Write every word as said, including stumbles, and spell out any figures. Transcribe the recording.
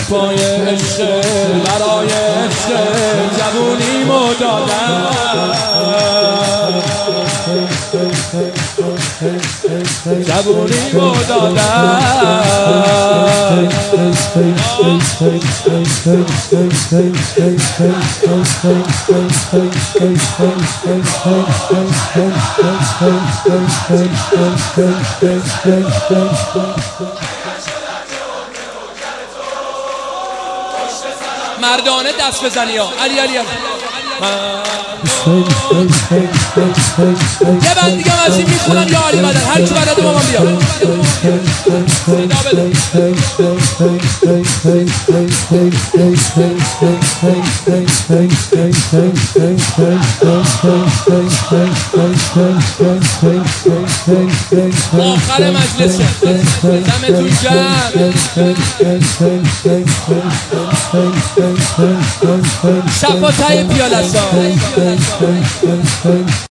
پای عشق برای عشق جوونیمو دادم جوونیمو دادم مردانه دست بزنی ها علی علی علی یه بند دیگه مزی میخونم یا علی بدن هر کی بلده با من بیا آخر مجلسه دمتون گرم شفا تای پیاله